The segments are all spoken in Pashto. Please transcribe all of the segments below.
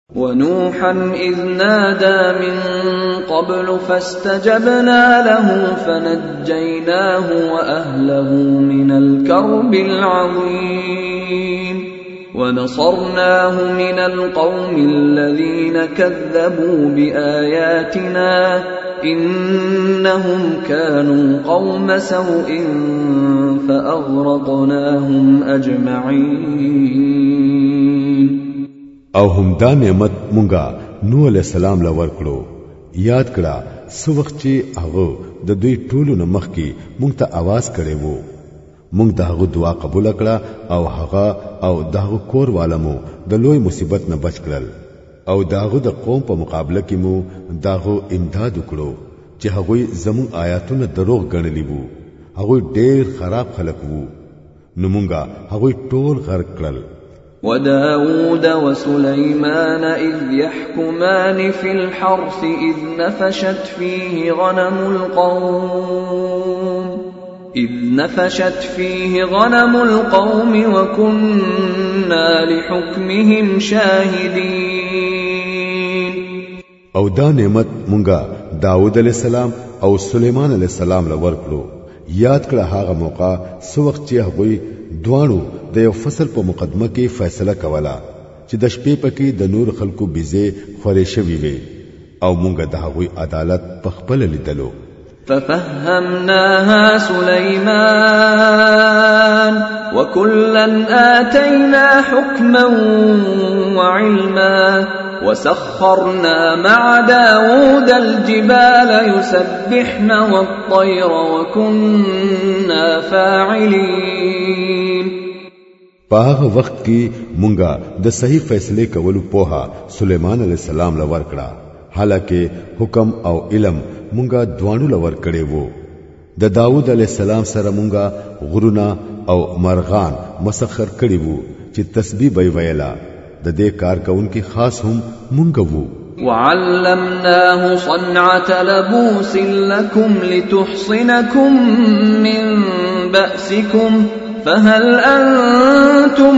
ونوحا إذ نادى من قبل فاستجبنا له فنجيناه وأهله من الكرب العظيم ونصرناه من القوم الذين كذبوا بآياتنا إنهم كانوا قوم سوء فأغرقناهم أجمعين. او هم دا نعمت مونږه نوح علیہ السلام لور کړو. یاد کړه سو وخت چې هغه د دوی ټولو نمخ کې مونږ ته आवाज کړي وو. مونږ دغه دعا قبول کړه او هغه او دغه کور والمو د لوی مصیبت نه بچ کړل او دغه د قوم په مقابله کې مو دغه امداد وکړو چې هغه زمون آیاتونه دروغ ګڼلې وو. هغه ډېر خراب خلک وو. نو مونږه هغه ټول غرق کړل. وداود وسليمان إذ يحكمان في الحرث إذ نفشت فيه غنم القوم وكنا لحكمهم شاهدين. او دا نعمت مونږه داود علیہ السلام او سليمان علیہ السلام لور کړو. یاد کړه هغه موقع سو وخت چې هغه دوانو د یو فصل په مقدمه کې فیصله کوله چې د شپې پکې د نور خلکو بيزه خورې شوي وي او مونږ د هغوی عدالت په خپل لیدلو. ففهمناها سليمان وكلا آتينا حكما وعلما وسخرنا مع داود الجبال يسبحن والطير وكنا فاعلين. په هغه وخت کې مونږه د صحیح فیصله کولو پوها سليمان عليه السلام لور کړه. حالکه حکم او علم مونږه دوانو لور کړي وو. د داود عليه السلام سره مونږه غرونا او مرغان مسخر کړي وو چې تسبیح وی ویلا. د دې کار کوونکی خاص هم مونږ وو. وعلمناه صنعة لبوس لكم لتحصنكم من بأسكم فهل أنتم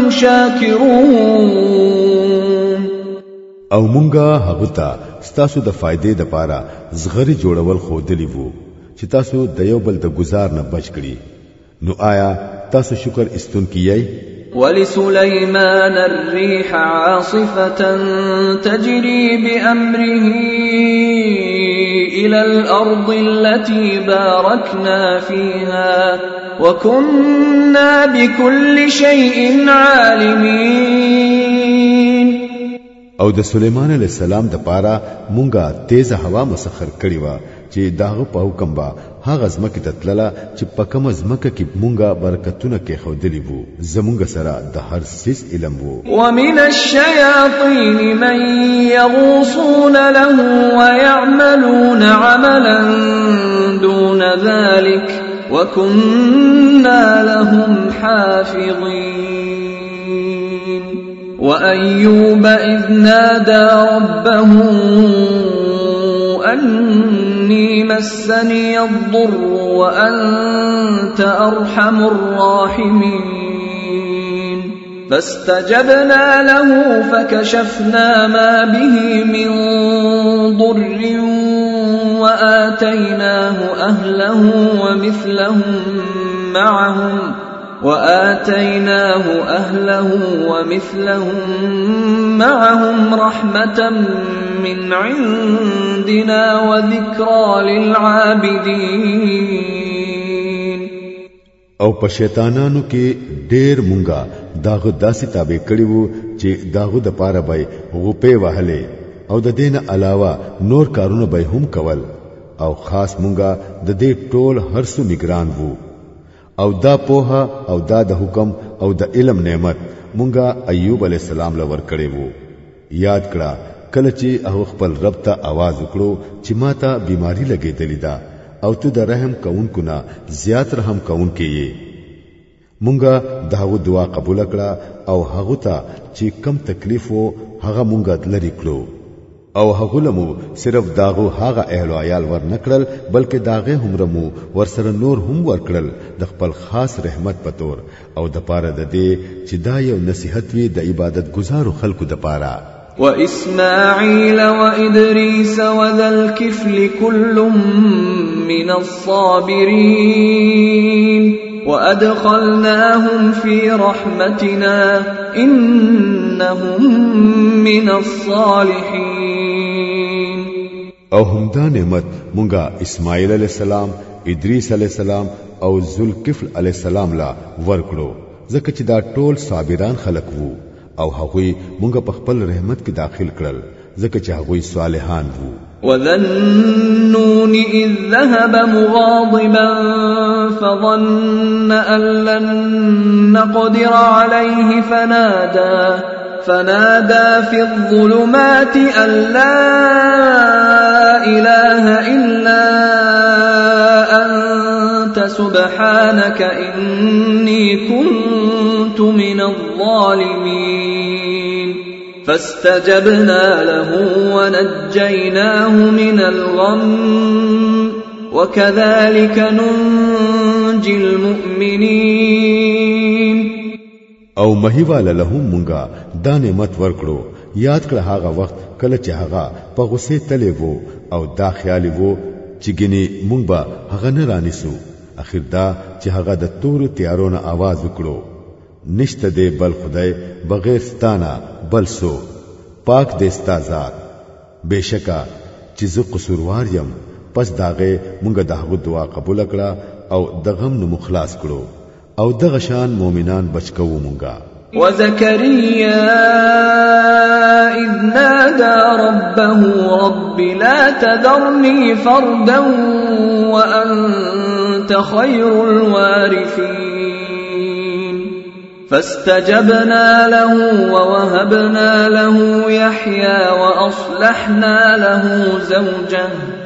شاكرون. او مونږه هغه ته ستاسو د فائدې د پاره زغری جوړول خودلی وو چې تاسو د یو بل د گزار نه بچ کړي. نو آیا تاسو شکر استون کیای؟ ولسليمان الريح عاصفة تجري بأمره إلى الأرض التي باركنا فيها وكنا بكل شيء عالمين. او د سليمان عليه السلام د پاره مونږه تیز هوا مسخر کړی و چې داغه په حکم با هغه زمکه تتلله چې په کوم زمکه کې مونږه برکتونه کې خودلی وو. زمونږ سره د هر سیس علم وو. ومن الشياطين من يغوصون له ويعملون عملا دون ذلك وكنا لهم حافظين. وأيوب إذ نادى ربه أني مسني الضر وأنت أرحم الراحمين. فاستجبنا له فكشفنا ما به من ضر وآتيناه أهله ومثلهم معهم رحمة من عندنا وذكرى للعابدين. او په شیطانانو کې ډېر مونږه داغه داسې تابع کړي وو چې داغه د پاره به غوپې وهلې او د دین علاوه نور کارونه به هم کول. او خاص مونږه د دې ټول هرڅو نگران وو. او دا پوها او دا د حکم او د علم نعمت مونږه ایوب علی السلام لور کړي وو. یاد کړه کله چې هغه خپل رب ته आवाज وکړو چې ماته بیماری لګېدلې ده او ته د رحم کوونکو نه زیات رحم کوونکې یې. مونږه داو دعا قبول کړه او هغه ته چې کم تکلیف وو هغه مونږه لري کړو. او هغه لمو صرف داغو هغه اهل او عیال ور نکړل بلکې داغه همرمو ورسره نور هم ور کړل د خپل خاص رحمت په تور او د پاره د دې چې دا یو نصیحت وی د عبادت گزارو خلکو د پاره. وإسماعيل وإدريس وذا الكفل كل من الصابرين وأدخلناهم في رحمتنا إنهم من الصالحين. او همدا نعمت مونږه اسماعیل علیہ السلام، ادریس علیہ السلام او ذوالکفل علیہ السلام لا ورکړو، ځکه چې دا ټول صابران خلق وو او هغوی مونږ په خپل رحمت کې داخل کړل، ځکه چې هغوی صالحان وو. وذنون إذ ذهب مغاضبا فظن أن لن نقدر عليه فنادى في الظلمات أن لا إله إلا أنت سبحانك إني كنت من الظالمين. فاستجبنا له ونجيناه من الغم وكذلك ننجي المؤمنين. او مهیواله لهم مونږه دا نعمت ورکړو، یاد کړه هغه وخت کله چې هغه په غصه تلې وو او دا خیال وو چې ګنې مونږ به هغه نه رانیسو. اخر دا چې هغه د تور تیارونو आवाज وکړو، نشته دې بل خدای بغیر ستانه بل سو، پاک دې ستا ذات، بشکا چې زه قصوروار یم. پس داغه مونږ دغه دعا قبول کړه او دغم نو مخلاص کړو او دغه شان مؤمنان بچکو مونږه. وزكريا إذ نادى ربه رب لا تذرني فردا وأنت خير الوارثين. فاستجبنا له ووهبنا له يحيى وأصلحنا له زوجه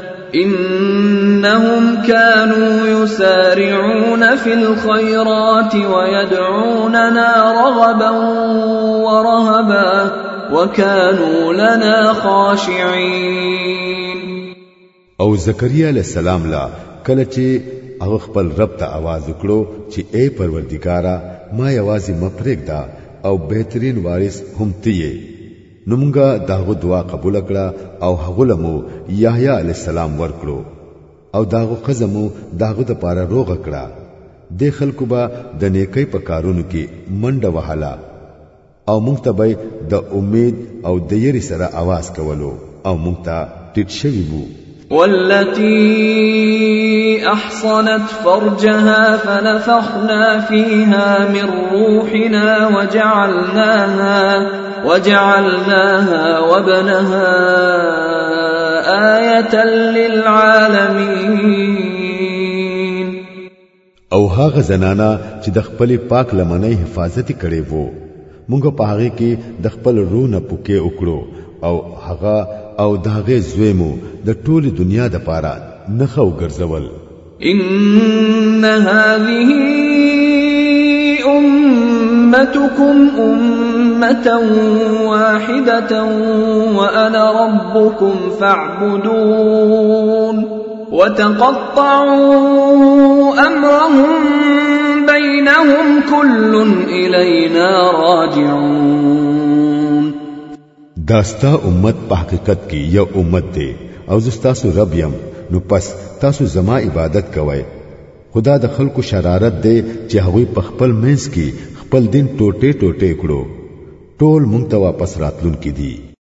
إنهم كانوا يسارعون في الخيرات ويدعوننا رغبا ورهبا وكانوا لنا خاشعين. او زکریا علیہ السلام لا کله چې هغه خپل رب ته आवाज وکړو چې اے پروردګارا ما یوازې مپرېږده او بهترین وارث هم ته نو مونږه داغه دعا قبول کړه او هغه لمو یحیی علی السلام ورکړو او داغه قزمو داغه د پاره روغ کړه. د خلکو به د نیکی په کارونو کې منډه وهاله او مونږ ته به د امید او د یری سره आवाज کولو او مونږ ته ټیټ شوی وو. والتي أحصنت فرجها فنفخنا فيها من روحنا وجعلناها وابنها آية للعالمين. او هغه زنانا چې د خپل پاک لمنۍ حفاظت کړي وو، مونږ په هغه کې د خپل روح نه پوکې وکړو او هغه او داغه زویمو د ټول دنیا د پاره نخو ګرځول. ان هذه امتكم امه واحده وانا ربكم فاعبدون وتقطعوا امرهم بينهم كل الينا راجعون. داستا امت په حقیقت کې یو امت دی او زستاسو رب یم، نو پس تاسو زما عبادت کوئ. خدا د خلکو شرارت دی چې هغوی په خپل منځ کې خپل دین ټوټه ټوټه کړو، ټول مونږ ته واپس راتلون کې دي.